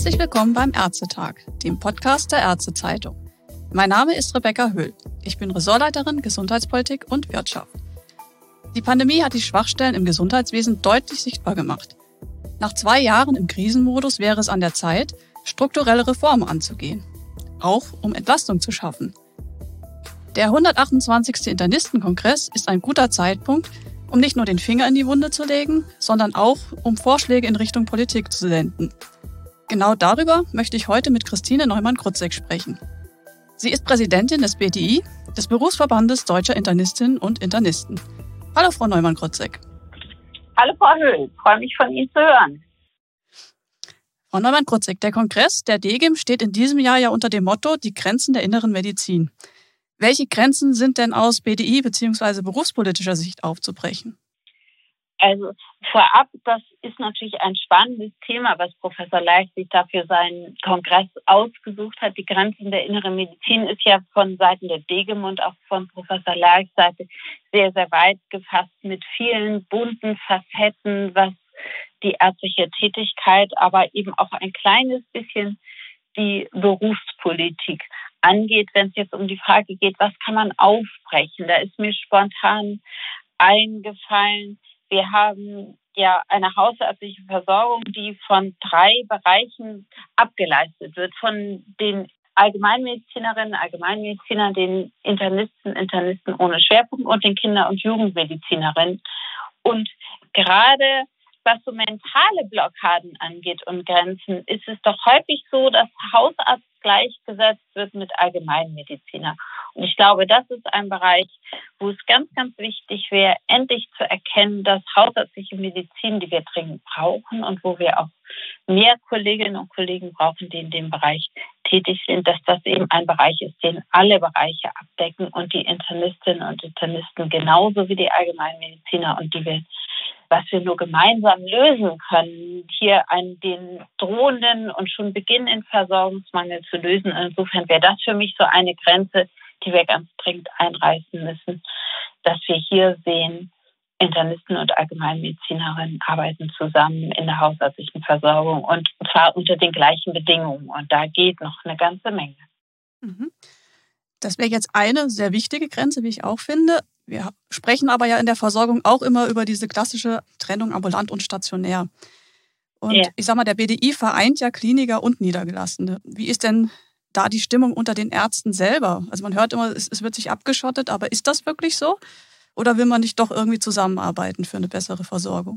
Herzlich willkommen beim Ärztetag, dem Podcast der Ärztezeitung. Mein Name ist Rebecca Höhl. Ich bin Ressortleiterin Gesundheitspolitik und Wirtschaft. Die Pandemie hat die Schwachstellen im Gesundheitswesen deutlich sichtbar gemacht. Nach 2 Jahren im Krisenmodus wäre es an der Zeit, strukturelle Reformen anzugehen. Auch um Entlastung zu schaffen. Der 128. Internistenkongress ist ein guter Zeitpunkt, um nicht nur den Finger in die Wunde zu legen, sondern auch, um Vorschläge in Richtung Politik zu senden. Genau darüber möchte ich heute mit Christine Neumann-Krutzek sprechen. Sie ist Präsidentin des BDI, des Berufsverbandes Deutscher Internistinnen und Internisten. Hallo Frau Neumann-Krutzek. Hallo Frau Höhl, freue mich von Ihnen zu hören. Frau Neumann-Krutzek, der Kongress der DGIM steht in diesem Jahr ja unter dem Motto Die Grenzen der inneren Medizin. Welche Grenzen sind denn aus BDI bzw. berufspolitischer Sicht aufzubrechen? Also vorab, das ist natürlich ein spannendes Thema, was Professor Leicht sich dafür seinen Kongress ausgesucht hat. Die Grenzen der inneren Medizin ist ja von Seiten der DGIM und auch von Professor Leichts Seite sehr, sehr weit gefasst mit vielen bunten Facetten, was die ärztliche Tätigkeit, aber eben auch ein kleines bisschen die Berufspolitik angeht, wenn es jetzt um die Frage geht, was kann man aufbrechen? Da ist mir spontan eingefallen, wir haben ja eine hausärztliche Versorgung, die von 3 Bereichen abgeleistet wird. Von den Allgemeinmedizinerinnen, Allgemeinmedizinern, den Internisten ohne Schwerpunkt und den Kinder- und Jugendmedizinerinnen. Und gerade was so mentale Blockaden angeht und Grenzen, ist es doch häufig so, dass Hausarzt gleichgesetzt wird mit Allgemeinmediziner. Und ich glaube, das ist ein Bereich, wo es ganz, ganz wichtig wäre, endlich zu erkennen, dass hausärztliche Medizin, die wir dringend brauchen und wo wir auch mehr Kolleginnen und Kollegen brauchen, die in dem Bereich tätig sind, dass das eben ein Bereich ist, den alle Bereiche abdecken und die Internistinnen und Internisten genauso wie die Allgemeinmediziner und was wir nur gemeinsam lösen können, hier den drohenden und schon beginnenden Versorgungsmangel zu lösen. Insofern wäre das für mich so eine Grenze, die wir ganz dringend einreißen müssen, dass wir hier sehen, Internisten und Allgemeinmedizinerinnen arbeiten zusammen in der hausärztlichen Versorgung und zwar unter den gleichen Bedingungen. Und da geht noch eine ganze Menge. Das wäre jetzt eine sehr wichtige Grenze, wie ich auch finde. Wir sprechen aber ja in der Versorgung auch immer über diese klassische Trennung ambulant und stationär. Und Ich sag mal, der BDI vereint ja Kliniker und Niedergelassene. Wie ist denn da die Stimmung unter den Ärzten selber? Also man hört immer, es wird sich abgeschottet, aber ist das wirklich so? Oder will man nicht doch irgendwie zusammenarbeiten für eine bessere Versorgung?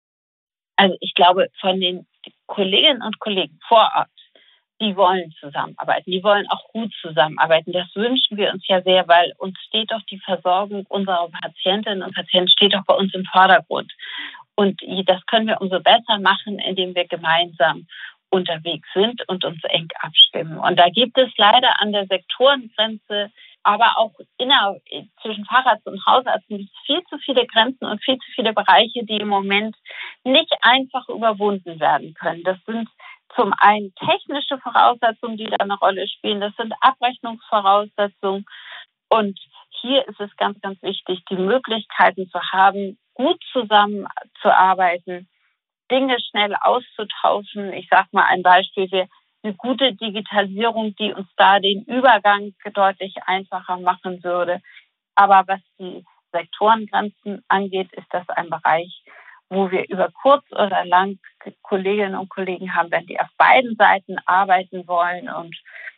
Also ich glaube, von den Kolleginnen und Kollegen vor Ort, die wollen zusammenarbeiten, die wollen auch gut zusammenarbeiten. Das wünschen wir uns ja sehr, weil uns steht doch die Versorgung unserer Patientinnen und Patienten steht doch bei uns im Vordergrund. Und das können wir umso besser machen, indem wir gemeinsam unterwegs sind und uns eng abstimmen. Und da gibt es leider an der Sektorengrenze, aber auch zwischen Facharzt und Hausarzt viel zu viele Grenzen und viel zu viele Bereiche, die im Moment nicht einfach überwunden werden können. Das sind zum einen technische Voraussetzungen, die da eine Rolle spielen. Das sind Abrechnungsvoraussetzungen. Und hier ist es ganz, ganz wichtig, die Möglichkeiten zu haben, gut zusammenzuarbeiten, Dinge schnell auszutauschen. Ich sage mal ein Beispiel, eine gute Digitalisierung, die uns da den Übergang deutlich einfacher machen würde. Aber was die Sektorengrenzen angeht, ist das ein Bereich, wo wir über kurz oder lang Kolleginnen und Kollegen haben, wenn die auf beiden Seiten arbeiten wollen und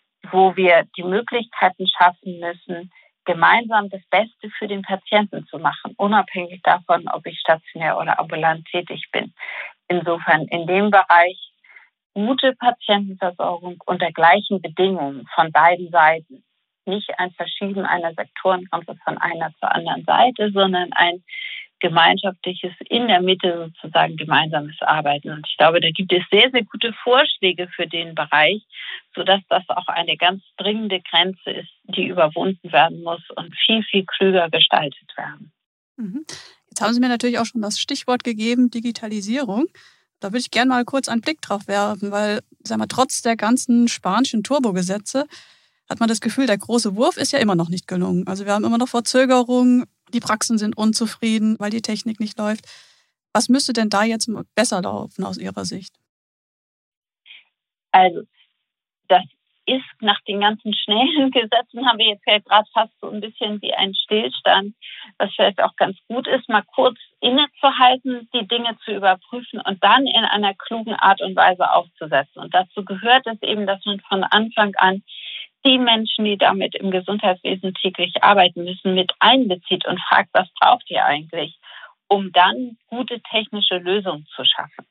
wo wir die Möglichkeiten schaffen müssen, gemeinsam das Beste für den Patienten zu machen, unabhängig davon, ob ich stationär oder ambulant tätig bin. Insofern in dem Bereich gute Patientenversorgung unter gleichen Bedingungen von beiden Seiten. Nicht ein Verschieben einer Sektorengrenze von einer zur anderen Seite, sondern ein gemeinschaftliches, in der Mitte sozusagen gemeinsames Arbeiten. Und ich glaube, da gibt es sehr, sehr gute Vorschläge für den Bereich, sodass das auch eine ganz dringende Grenze ist, die überwunden werden muss und viel, viel klüger gestaltet werden. Jetzt haben Sie mir natürlich auch schon das Stichwort gegeben, Digitalisierung. Da würde ich gerne mal kurz einen Blick drauf werfen, weil, trotz der ganzen spanischen Turbogesetze hat man das Gefühl, der große Wurf ist ja immer noch nicht gelungen. Also wir haben immer noch Verzögerungen, die Praxen sind unzufrieden, weil die Technik nicht läuft. Was müsste denn da jetzt besser laufen aus Ihrer Sicht? Also das ist nach den ganzen schnellen Gesetzen, haben wir jetzt ja gerade fast so ein bisschen wie ein Stillstand, was vielleicht auch ganz gut ist, mal kurz innezuhalten, die Dinge zu überprüfen und dann in einer klugen Art und Weise aufzusetzen. Und dazu gehört es eben, dass man von Anfang an die Menschen, die damit im Gesundheitswesen täglich arbeiten müssen, mit einbezieht und fragt, was braucht ihr eigentlich, um dann gute technische Lösungen zu schaffen.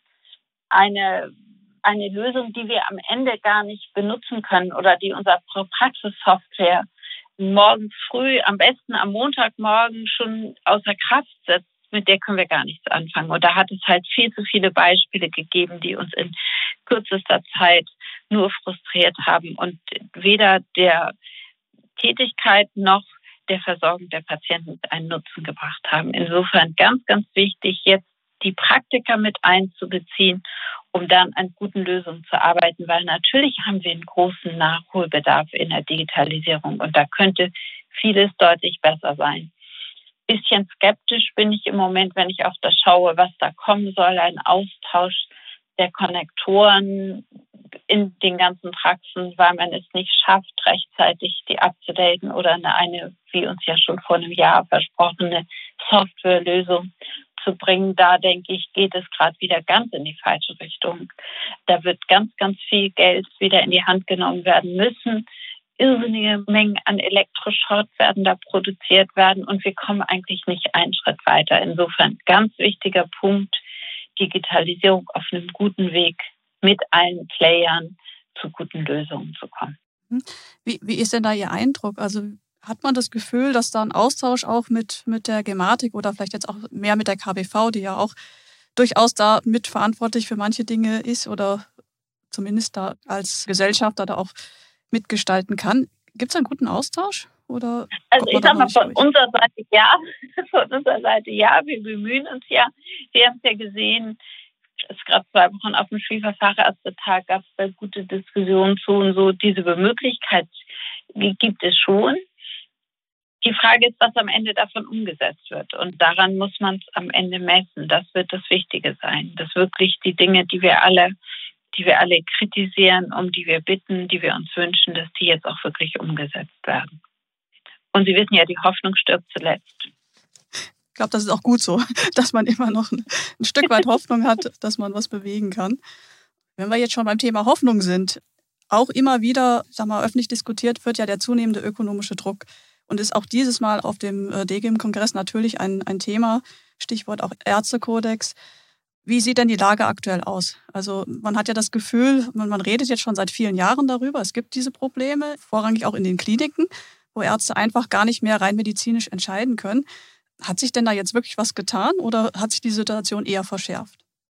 Eine Lösung, die wir am Ende gar nicht benutzen können oder die unsere Praxissoftware morgens früh, am besten am Montagmorgen schon außer Kraft setzt, mit der können wir gar nichts anfangen. Und da hat es halt viel zu viele Beispiele gegeben, die uns in kürzester Zeit nur frustriert haben und weder der Tätigkeit noch der Versorgung der Patienten einen Nutzen gebracht haben. Insofern ganz, ganz wichtig, jetzt die Praktiker mit einzubeziehen, um dann an guten Lösungen zu arbeiten, weil natürlich haben wir einen großen Nachholbedarf in der Digitalisierung und da könnte vieles deutlich besser sein. Bisschen skeptisch bin ich im Moment, wenn ich auf das schaue, was da kommen soll, ein Austausch der Konnektoren in den ganzen Praxen, weil man es nicht schafft, rechtzeitig die abzudaten oder eine, wie uns ja schon vor einem Jahr versprochene Softwarelösung zu bringen. Da denke ich, geht es gerade wieder ganz in die falsche Richtung. Da wird ganz, ganz viel Geld wieder in die Hand genommen werden müssen. Irrsinnige Mengen an Elektroschrott werden da produziert werden und wir kommen eigentlich nicht einen Schritt weiter. Insofern ganz wichtiger Punkt, Digitalisierung auf einem guten Weg mit allen Playern zu guten Lösungen zu kommen. Wie ist denn da Ihr Eindruck? Also hat man das Gefühl, dass da ein Austausch auch mit der Gematik oder vielleicht jetzt auch mehr mit der KBV, die ja auch durchaus da mitverantwortlich für manche Dinge ist oder zumindest da als Gesellschafter da auch mitgestalten kann. Gibt es einen guten Austausch? Oder also ich sag mal, von unserer Seite ja. Von unserer Seite ja, wir bemühen uns ja. Wir haben es ja gesehen, es ist gerade 2 Wochen auf dem Schwiegerfachärztetag, gab es da gute Diskussionen zu und so. Diese Möglichkeit gibt es schon. Die Frage ist, was am Ende davon umgesetzt wird. Und daran muss man es am Ende messen. Das wird das Wichtige sein. Dass wirklich die Dinge, die wir alle kritisieren, um die wir bitten, die wir uns wünschen, dass die jetzt auch wirklich umgesetzt werden. Und Sie wissen ja, die Hoffnung stirbt zuletzt. Ich glaube, das ist auch gut so, dass man immer noch ein Stück weit Hoffnung hat, dass man was bewegen kann. Wenn wir jetzt schon beim Thema Hoffnung sind, auch immer wieder, öffentlich diskutiert wird ja der zunehmende ökonomische Druck und ist auch dieses Mal auf dem DGIM-Kongress natürlich ein Thema, Stichwort auch Ärztekodex. Wie sieht denn die Lage aktuell aus? Also man hat ja das Gefühl, man redet jetzt schon seit vielen Jahren darüber, es gibt diese Probleme, vorrangig auch in den Kliniken, wo Ärzte einfach gar nicht mehr rein medizinisch entscheiden können. Hat sich denn da jetzt wirklich was getan oder hat sich die Situation eher verschärft?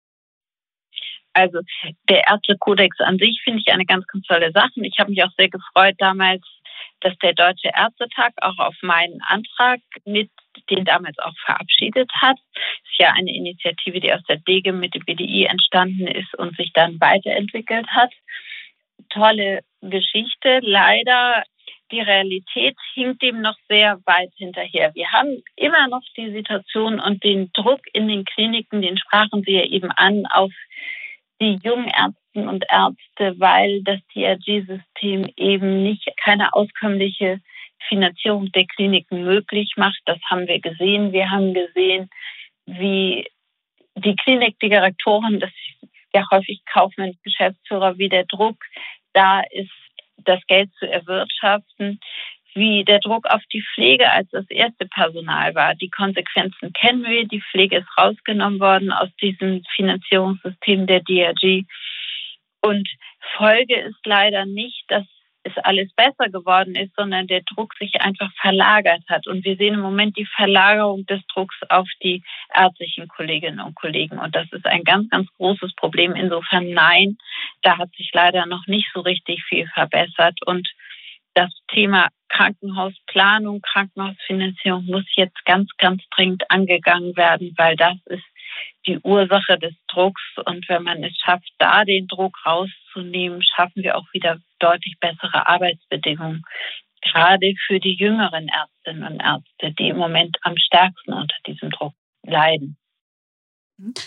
Also der Ärztekodex an sich finde ich eine ganz, ganz tolle Sache. Ich habe mich auch sehr gefreut damals, dass der Deutsche Ärztetag auch auf meinen Antrag mit den damals auch verabschiedet hat. Das ist ja eine Initiative, die aus der DGIM mit dem BDI entstanden ist und sich dann weiterentwickelt hat. Tolle Geschichte. Leider die Realität hinkt dem noch sehr weit hinterher. Wir haben immer noch die Situation und den Druck in den Kliniken, den sprachen Sie ja eben an, auf die jungen Ärztinnen und Ärzte, weil das DRG-System eben keine auskömmliche Finanzierung der Kliniken möglich macht. Das haben wir gesehen. Wir haben gesehen, wie die Klinikdirektoren, das ist ja häufig Kaufmann, Geschäftsführer, wie der Druck da ist, das Geld zu erwirtschaften, wie der Druck auf die Pflege als das erste Personal war. Die Konsequenzen kennen wir. Die Pflege ist rausgenommen worden aus diesem Finanzierungssystem der DRG. Und Folge ist leider nicht, dass es alles besser geworden ist, sondern der Druck sich einfach verlagert hat. Und wir sehen im Moment die Verlagerung des Drucks auf die ärztlichen Kolleginnen und Kollegen. Und das ist ein ganz, ganz großes Problem. Insofern nein, da hat sich leider noch nicht so richtig viel verbessert. Und das Thema Krankenhausplanung, Krankenhausfinanzierung muss jetzt ganz, ganz dringend angegangen werden, weil das ist die Ursache des Drucks. Und wenn man es schafft, da den Druck rauszunehmen, schaffen wir auch wieder deutlich bessere Arbeitsbedingungen. Gerade für die jüngeren Ärztinnen und Ärzte, die im Moment am stärksten unter diesem Druck leiden.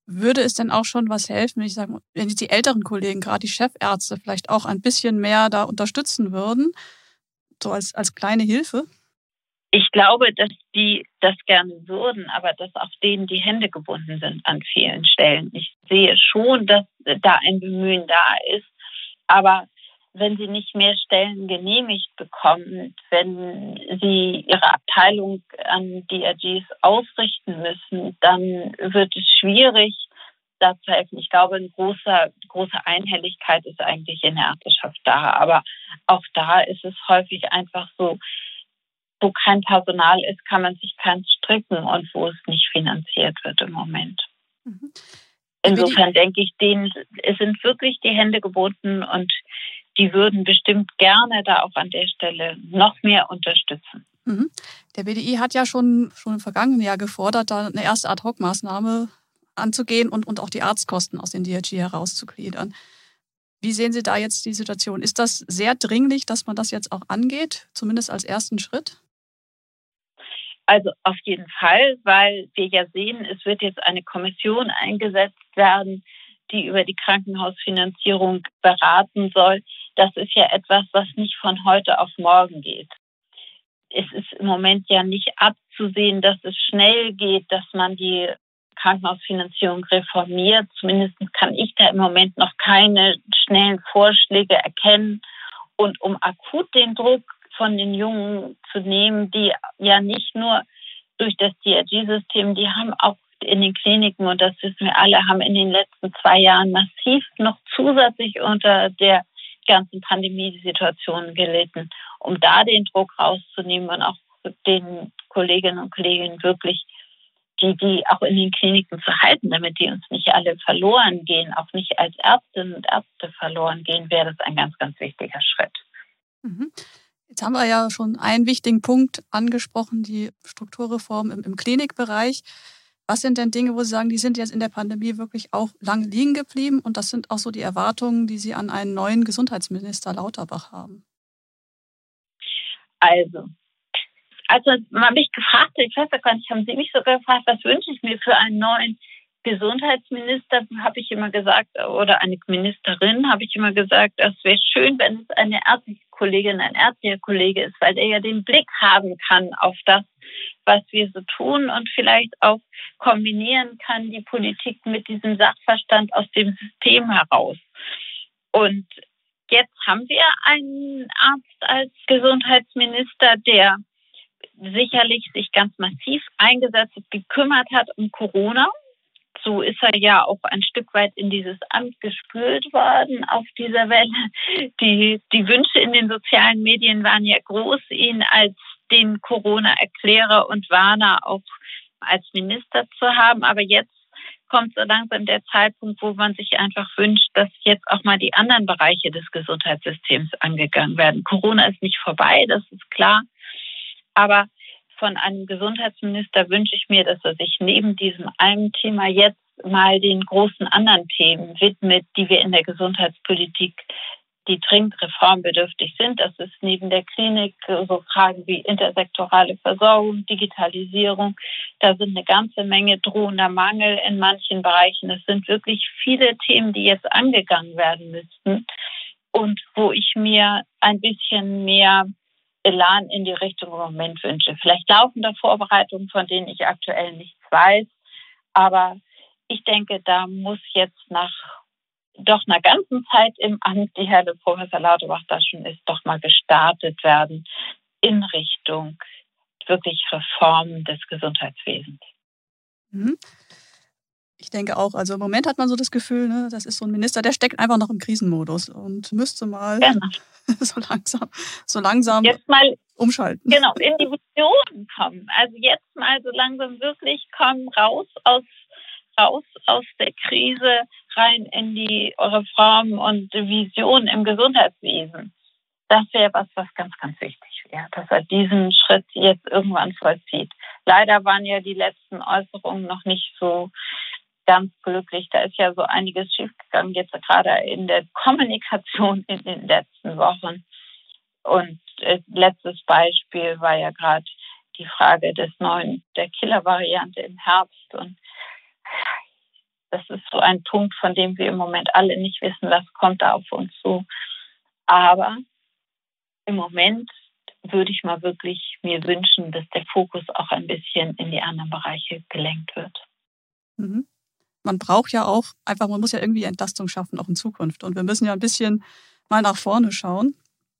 Würde es denn auch schon was helfen, wenn die älteren Kollegen, gerade die Chefärzte, vielleicht auch ein bisschen mehr da unterstützen würden, so als kleine Hilfe? Ich glaube, dass die das gerne würden, aber dass auch denen die Hände gebunden sind an vielen Stellen. Ich sehe schon, dass da ein Bemühen da ist, aber wenn sie nicht mehr Stellen genehmigt bekommen, wenn sie ihre Abteilung an DRGs ausrichten müssen, dann wird es schwierig, da zu helfen. Ich glaube, eine große Einhelligkeit ist eigentlich in der Ärzteschaft da, aber auch da ist es häufig einfach so, wo kein Personal ist, kann man sich keins stricken und wo es nicht finanziert wird im Moment. Mhm. Insofern denke ich, denen sind wirklich die Hände gebunden und die würden bestimmt gerne da auch an der Stelle noch mehr unterstützen. Mhm. Der BDI hat ja schon im vergangenen Jahr gefordert, da eine erste Ad-Hoc-Maßnahme anzugehen und auch die Arztkosten aus den DRG herauszugliedern. Wie sehen Sie da jetzt die Situation? Ist das sehr dringlich, dass man das jetzt auch angeht, zumindest als ersten Schritt? Also auf jeden Fall, weil wir ja sehen, es wird jetzt eine Kommission eingesetzt werden, die über die Krankenhausfinanzierung beraten soll. Das ist ja etwas, was nicht von heute auf morgen geht. Es ist im Moment ja nicht abzusehen, dass es schnell geht, dass man die Krankenhausfinanzierung reformiert. Zumindest kann ich da im Moment noch keine schnellen Vorschläge erkennen. Und um akut den Druck von den Jungen zu nehmen, die ja nicht nur durch das DRG-System, die haben auch in den Kliniken, und das wissen wir alle, haben in den letzten 2 Jahren massiv noch zusätzlich unter der ganzen Pandemiesituation gelitten, um da den Druck rauszunehmen und auch den Kolleginnen und Kollegen wirklich die auch in den Kliniken zu halten, damit die uns nicht alle verloren gehen, auch nicht als Ärztinnen und Ärzte verloren gehen, wäre das ein ganz, ganz wichtiger Schritt. Mhm. Jetzt haben wir ja schon einen wichtigen Punkt angesprochen, die Strukturreform im Klinikbereich. Was sind denn Dinge, wo Sie sagen, die sind jetzt in der Pandemie wirklich auch lange liegen geblieben? Und das sind auch so die Erwartungen, die Sie an einen neuen Gesundheitsminister Lauterbach haben. Also man mich gefragt, ich weiß ja gar nicht, haben Sie mich sogar gefragt, was wünsche ich mir für einen neuen Gesundheitsminister, habe ich immer gesagt, oder eine Ministerin, habe ich immer gesagt, es wäre schön, wenn es eine ärztliche Kollegin, ein ärztlicher Kollege ist, weil der ja den Blick haben kann auf das, was wir so tun und vielleicht auch kombinieren kann, die Politik mit diesem Sachverstand aus dem System heraus. Und jetzt haben wir einen Arzt als Gesundheitsminister, der sicherlich sich ganz massiv eingesetzt und gekümmert hat um Corona. So ist er ja auch ein Stück weit in dieses Amt gespült worden auf dieser Welle. Die Wünsche in den sozialen Medien waren ja groß, ihn als den Corona-Erklärer und Warner auch als Minister zu haben. Aber jetzt kommt so langsam der Zeitpunkt, wo man sich einfach wünscht, dass jetzt auch mal die anderen Bereiche des Gesundheitssystems angegangen werden. Corona ist nicht vorbei, das ist klar. Aber von einem Gesundheitsminister wünsche ich mir, dass er sich neben diesem einen Thema jetzt mal den großen anderen Themen widmet, die wir in der Gesundheitspolitik, die dringend reformbedürftig sind. Das ist neben der Klinik so Fragen wie intersektorale Versorgung, Digitalisierung. Da sind eine ganze Menge drohender Mangel in manchen Bereichen. Es sind wirklich viele Themen, die jetzt angegangen werden müssten und wo ich mir ein bisschen mehr Elan in die Richtung im Moment wünsche. Vielleicht laufende Vorbereitungen, von denen ich aktuell nichts weiß. Aber ich denke, da muss jetzt nach doch einer ganzen Zeit im Amt, die Herr Professor Lauterbach da schon ist, doch mal gestartet werden in Richtung wirklich Reform des Gesundheitswesens. Mhm. Ich denke auch, also im Moment hat man so das Gefühl, ne, das ist so ein Minister, der steckt einfach noch im Krisenmodus und müsste mal so langsam jetzt mal umschalten. Genau, in die Visionen kommen. Also jetzt mal so langsam wirklich kommen, raus aus der Krise, rein in die Reform und Vision im Gesundheitswesen. Das wäre was ganz, ganz wichtig wäre, dass er diesen Schritt jetzt irgendwann vollzieht. Leider waren ja die letzten Äußerungen noch nicht so ganz glücklich. Da ist ja so einiges schiefgegangen, jetzt gerade in der Kommunikation in den letzten Wochen. Und letztes Beispiel war ja gerade die Frage der Killer-Variante im Herbst. Und Das ist so ein Punkt, von dem wir im Moment alle nicht wissen, was kommt da auf uns zu. Aber im Moment würde ich mal wirklich mir wünschen, dass der Fokus auch ein bisschen in die anderen Bereiche gelenkt wird. Mhm. Man braucht ja auch einfach, man muss ja irgendwie Entlastung schaffen, auch in Zukunft. Und wir müssen ja ein bisschen mal nach vorne schauen.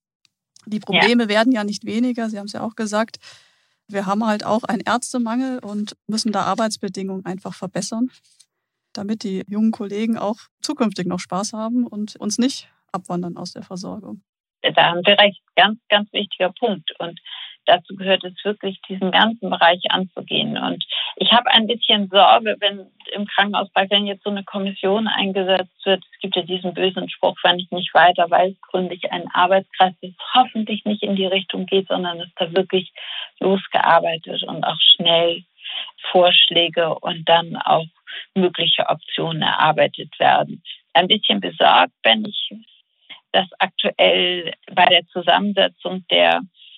Die Probleme werden ja nicht weniger, Sie haben es ja auch gesagt. Wir haben halt auch einen Ärztemangel und müssen da Arbeitsbedingungen einfach verbessern, damit die jungen Kollegen auch zukünftig noch Spaß haben und uns nicht abwandern aus der Versorgung. Da haben Sie recht, ganz, ganz wichtiger Punkt. Und dazu gehört es wirklich, diesen ganzen Bereich anzugehen. Und ich habe ein bisschen Sorge, wenn im Krankenhausbereich, wenn jetzt so eine Kommission eingesetzt wird, es gibt ja diesen bösen Spruch, wenn ich nicht weiter weiß, gründe ich einen Arbeitskreis, das hoffentlich nicht in die Richtung geht, sondern dass da wirklich losgearbeitet und auch schnell Vorschläge und dann auch mögliche Optionen erarbeitet werden. Ein bisschen besorgt bin ich, dass aktuell bei der Zusammensetzung der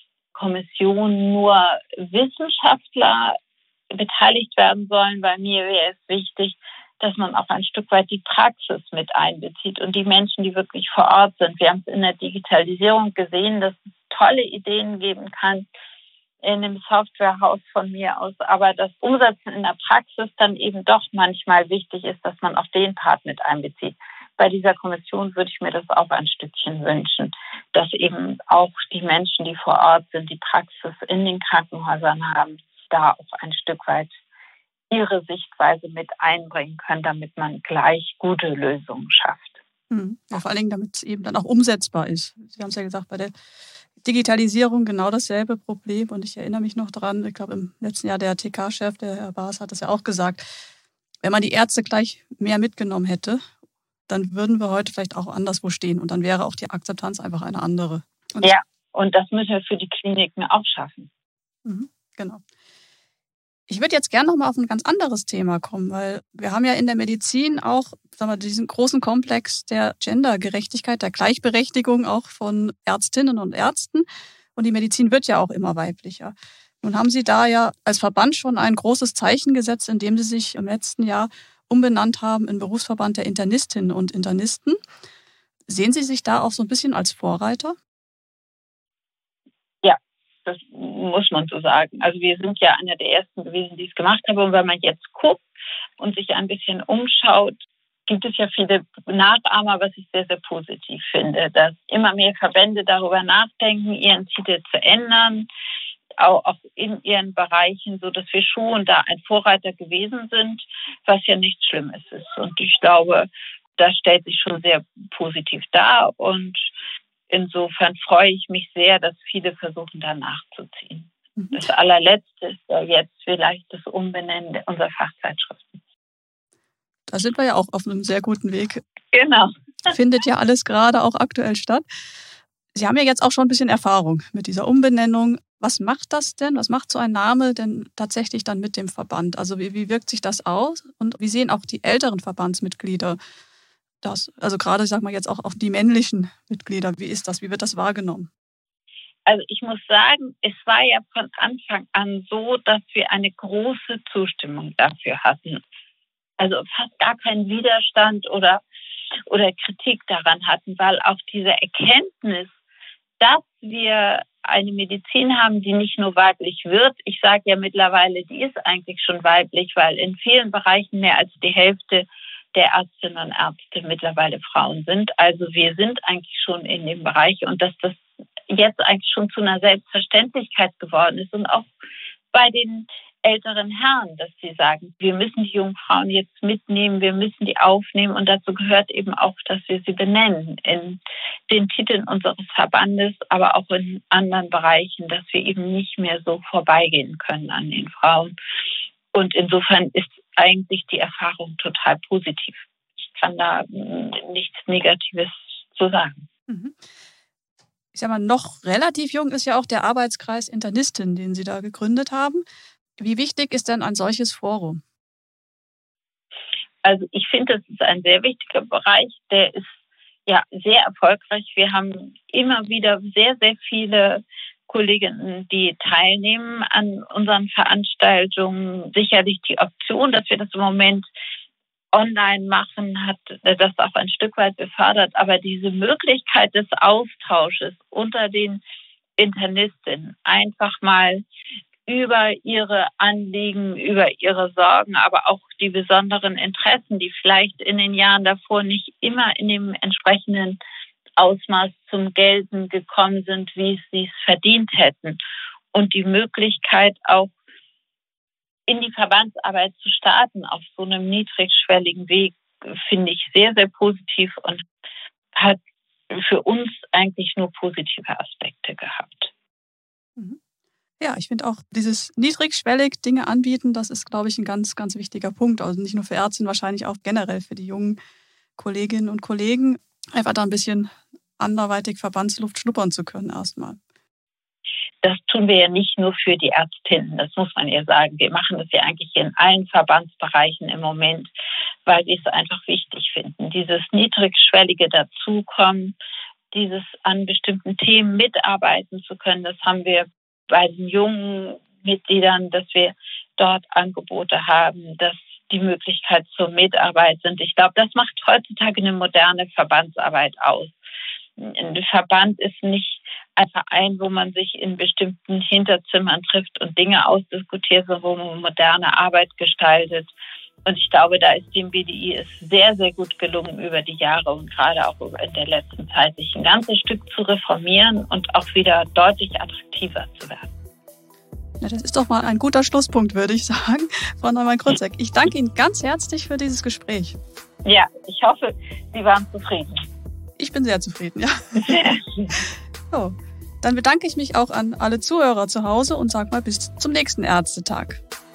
Kommission nur Wissenschaftler beteiligt werden sollen. Bei mir wäre es wichtig, dass man auch ein Stück weit die Praxis mit einbezieht und die Menschen, die wirklich vor Ort sind. Wir haben es in der Digitalisierung gesehen, dass es tolle Ideen geben kann in einem Softwarehaus von mir aus, aber das Umsetzen in der Praxis dann eben doch manchmal wichtig ist, dass man auch den Part mit einbezieht. Bei dieser Kommission würde ich mir das auch ein Stückchen wünschen, dass eben auch die Menschen, die vor Ort sind, die Praxis in den Krankenhäusern haben, da auch ein Stück weit ihre Sichtweise mit einbringen können, damit man gleich gute Lösungen schafft. Ja, vor allen Dingen, damit es eben dann auch umsetzbar ist. Sie haben es ja gesagt, bei der Digitalisierung genau dasselbe Problem. Und ich erinnere mich noch dran, ich glaube im letzten Jahr der TK-Chef, der Herr Baas, hat das ja auch gesagt, wenn man die Ärzte gleich mehr mitgenommen hätte, dann würden wir heute vielleicht auch anderswo stehen. Und dann wäre auch die Akzeptanz einfach eine andere. Und das müssen wir für die Kliniken auch schaffen. Genau. Ich würde jetzt gerne noch mal auf ein ganz anderes Thema kommen, weil wir haben ja in der Medizin auch, sagen wir, diesen großen Komplex der Gendergerechtigkeit, der Gleichberechtigung auch von Ärztinnen und Ärzten. Und die Medizin wird ja auch immer weiblicher. Nun haben Sie da ja als Verband schon ein großes Zeichen gesetzt, indem Sie sich im letzten Jahr umbenannt haben in Berufsverband der Internistinnen und Internisten. Sehen Sie sich da auch so ein bisschen als Vorreiter? Ja, das muss man so sagen. Also wir sind ja einer der Ersten gewesen, die es gemacht haben. Und wenn man jetzt guckt und sich ein bisschen umschaut, gibt es ja viele Nachahmer, was ich sehr, sehr positiv finde, dass immer mehr Verbände darüber nachdenken, ihren Titel zu ändern, auch in ihren Bereichen, so dass wir schon da ein Vorreiter gewesen sind, was ja nichts Schlimmes ist. Und ich glaube, das stellt sich schon sehr positiv dar. Und insofern freue ich mich sehr, dass viele versuchen, da nachzuziehen. Das allerletzte ist ja jetzt vielleicht das Umbenennen unserer Fachzeitschriften. Da sind wir ja auch auf einem sehr guten Weg. Genau. Findet ja alles gerade auch aktuell statt. Sie haben ja jetzt auch schon ein bisschen Erfahrung mit dieser Umbenennung. Was macht das denn? Was macht so ein Name denn tatsächlich dann mit dem Verband? Also wie wirkt sich das aus? Und wie sehen auch die älteren Verbandsmitglieder das? Also gerade, ich sag mal jetzt auch die männlichen Mitglieder. Wie ist das? Wie wird das wahrgenommen? Also ich muss sagen, es war ja von Anfang an so, dass wir eine große Zustimmung dafür hatten. Also fast gar keinen Widerstand oder Kritik daran hatten, weil auch diese Erkenntnis, dass wir eine Medizin haben, die nicht nur weiblich wird. Ich sage ja mittlerweile, die ist eigentlich schon weiblich, weil in vielen Bereichen mehr als die Hälfte der Ärztinnen und Ärzte mittlerweile Frauen sind. Also wir sind eigentlich schon in dem Bereich und dass das jetzt eigentlich schon zu einer Selbstverständlichkeit geworden ist und auch bei den älteren Herren, dass sie sagen, wir müssen die jungen Frauen jetzt mitnehmen, wir müssen die aufnehmen und dazu gehört eben auch, dass wir sie benennen in den Titeln unseres Verbandes, aber auch in anderen Bereichen, dass wir eben nicht mehr so vorbeigehen können an den Frauen. Und insofern ist eigentlich die Erfahrung total positiv. Ich kann da nichts Negatives zu sagen. Ich sag mal, noch relativ jung ist ja auch der Arbeitskreis Internistin, den Sie da gegründet haben. Wie wichtig ist denn ein solches Forum? Also ich finde, das ist ein sehr wichtiger Bereich. Der ist ja sehr erfolgreich. Wir haben immer wieder sehr, sehr viele Kolleginnen, die teilnehmen an unseren Veranstaltungen. Sicherlich die Option, dass wir das im Moment online machen, hat das auch ein Stück weit befördert. Aber diese Möglichkeit des Austausches unter den Internistinnen, einfach mal über ihre Anliegen, über ihre Sorgen, aber auch die besonderen Interessen, die vielleicht in den Jahren davor nicht immer in dem entsprechenden Ausmaß zum Gelten gekommen sind, wie sie es verdient hätten. Und die Möglichkeit auch in die Verbandsarbeit zu starten auf so einem niedrigschwelligen Weg, finde ich sehr, sehr positiv und hat für uns eigentlich nur positive Aspekte gehabt. Ja, ich finde auch dieses niedrigschwellig Dinge anbieten, das ist, glaube ich, ein ganz, ganz wichtiger Punkt. Also nicht nur für Ärztinnen, wahrscheinlich auch generell für die jungen Kolleginnen und Kollegen, einfach da ein bisschen anderweitig Verbandsluft schnuppern zu können erstmal. Das tun wir ja nicht nur für die Ärztinnen, das muss man ja sagen. Wir machen das ja eigentlich in allen Verbandsbereichen im Moment, weil wir es einfach wichtig finden. Dieses niedrigschwellige Dazukommen, dieses an bestimmten Themen mitarbeiten zu können, das haben wir bei den jungen Mitgliedern, dass wir dort Angebote haben, dass die Möglichkeit zur Mitarbeit sind. Ich glaube, das macht heutzutage eine moderne Verbandsarbeit aus. Ein Verband ist nicht ein Verein, wo man sich in bestimmten Hinterzimmern trifft und Dinge ausdiskutiert, sondern wo man moderne Arbeit gestaltet. Und ich glaube, da ist dem BDI es sehr, sehr gut gelungen, über die Jahre und gerade auch in der letzten Zeit sich ein ganzes Stück zu reformieren und auch wieder deutlich attraktiver zu werden. Ja, das ist doch mal ein guter Schlusspunkt, würde ich sagen, Frau Neumann-Krutzek. Ich danke Ihnen ganz herzlich für dieses Gespräch. Ja, ich hoffe, Sie waren zufrieden. Ich bin sehr zufrieden, ja. So, dann bedanke ich mich auch an alle Zuhörer zu Hause und sage mal bis zum nächsten Ärztetag.